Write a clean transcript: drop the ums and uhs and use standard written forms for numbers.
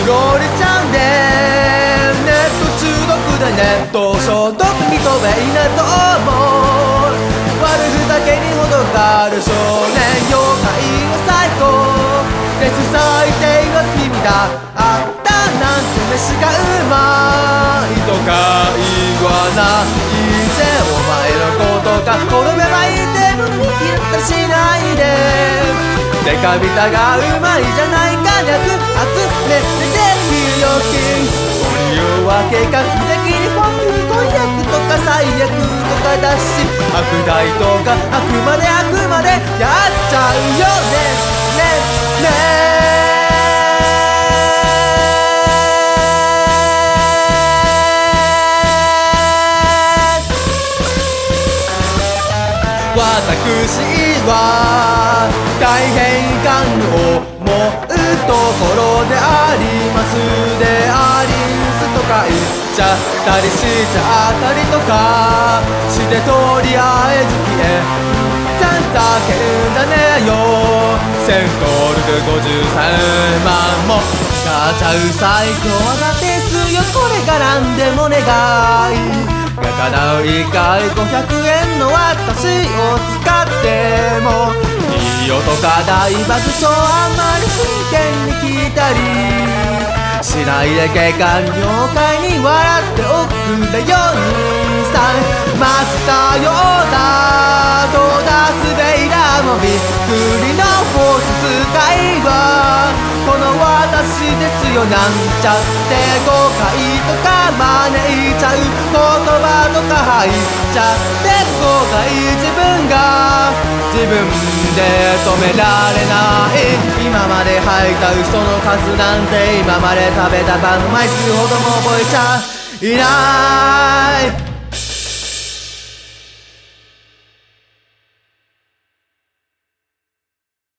汚れちゃうんでネット中毒でネット消毒認めいなと思う悪ふざけにほどがある少年妖怪の最高デス最低は君だあったなんて飯がうまいとか言わないぜお前のことが滅べばいいってのに嫌ったりしないでデカビタがうまいじゃないか略集めてできるよ金理由は計画的にフォーク婚約とか最悪とかだし悪大とかあくまでやっちゃうよね私は大変感を思うところでありますでありんすとか言っちゃったりしちゃったりとかしてとりあえず消えざんざけんだねよ1000ドルで53万も使っちゃう最高な点数よこれがなんでも願いが叶う以外500円の私を使ってもいいよとか大爆笑あんまり真剣に聞いたりしないで警官了解に笑っておくれよ兄さんマスターヨーダとダースベイダーもびっくりのフォース使いはこの私ですよなんちゃって誤解とか招いちゃう言葉とか入っちゃって誤解自分で止められない今まで吐いた嘘の数なんて今まで食べたパンの枚数ほども覚えちゃいない